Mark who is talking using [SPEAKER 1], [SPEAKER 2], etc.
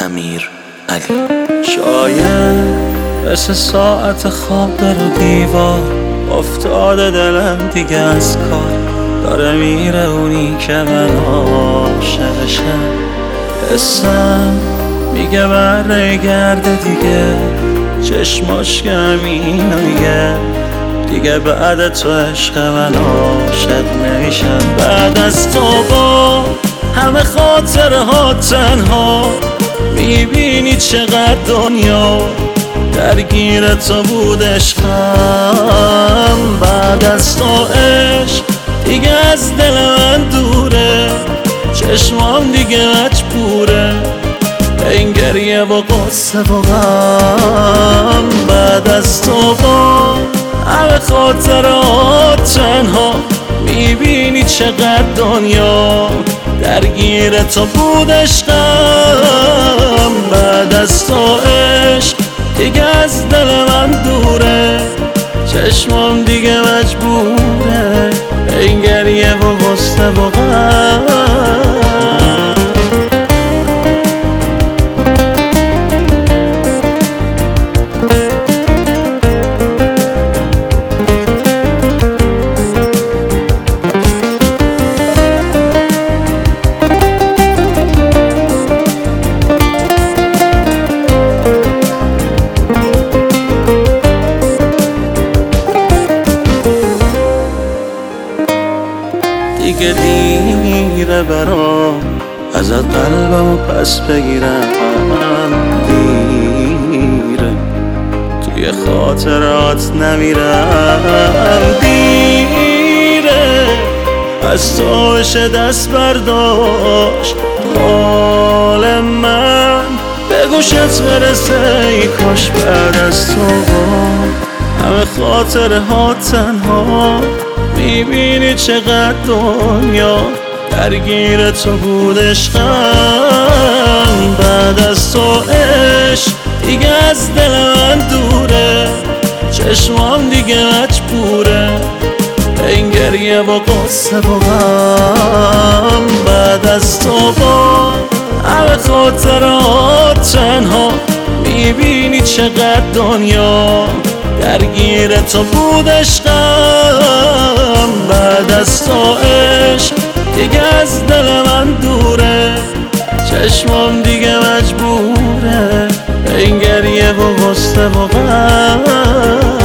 [SPEAKER 1] امیر علی.
[SPEAKER 2] شاید مثل ساعت خواب در دیوار افتاده دلم دیگه از کار، داره میره اونی که من عاشقشم. حسم میگه برگرده دیگه، چشماش همینو میگه دیگه بعد تو عشق من عاشق نمیشم. بعد از تو با همه خاطرها تنها میبینی چقدر دنیا درگیر تو بود عشقم. بعد از تو عشق دیگه از دل من دوره، چشمام دیگه مجبوره این گریه و قصه و غم. بعد از تو با همه خاطرات تنها میبینی چقدر دنیا درگیر تو بود عشقم. بعد از تو عشق دیگه از دل من دوره، چشمام دیگه مجبوره این گریه و غصه و غم. دیگه دیره برام ازت قلبمو پس بگیرم، دیره توی خاطرات نمیرم، دیره از تو بشه دست برداشت حال من به گوشت برسه. ای کاش بعد از تو همه خاطرها تنها میبینی چقدر دنیا درگیر تو بود عشقم. بعد از تو عشق دیگه از دل من دوره، چشمام دیگه مجبوره این گریه و قصه و غم. بعد از تو با همه خاطرات تنها میبینی چقدر دنیا درگیر تو بود عشقم. بعد از تو عشق دیگه از دل من دوره، چشمام دیگه مجبوره این گریه و غصه و غم.